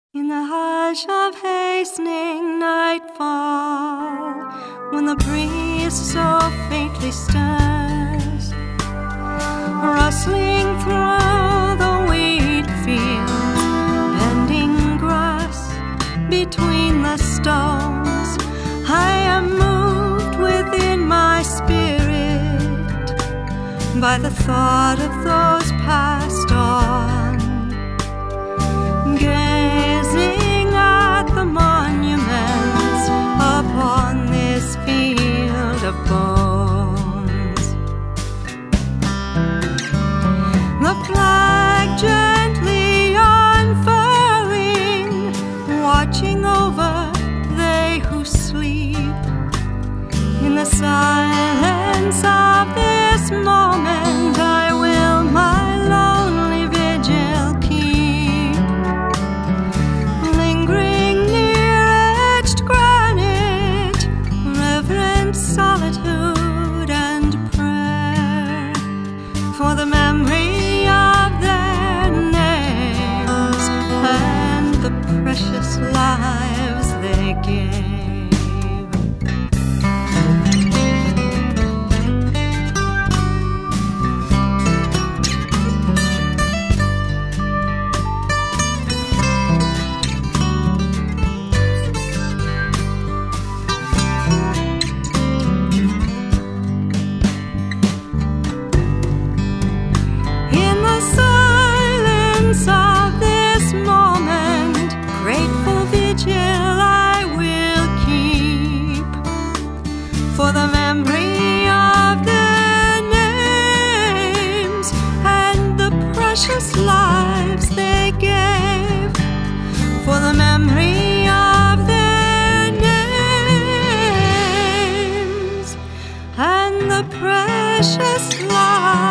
In the hush of hastening nightfall, when the breeze so faintly stirs, rustling through the wheat fields, bending grass between the stones, I am moved within my spirit by the thought of those passed on, gazing at the monuments upon this field of bones. The flag gently unfurling, watching over they who sleep. In the silence of this moment, I will my lonely vigil keep, lingering near etched granite, reverent solitude and prayer, for the memory of their names and the precious lives they gave. For the memory of their names and the precious lives they gave. For the memory of their names and the precious lives